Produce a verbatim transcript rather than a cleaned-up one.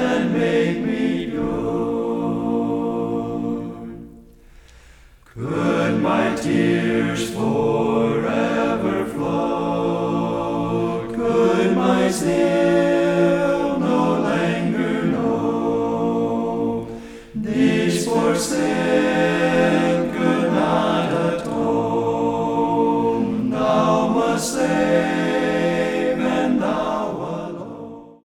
and make me pure. Could my tears forever flow? Could my sins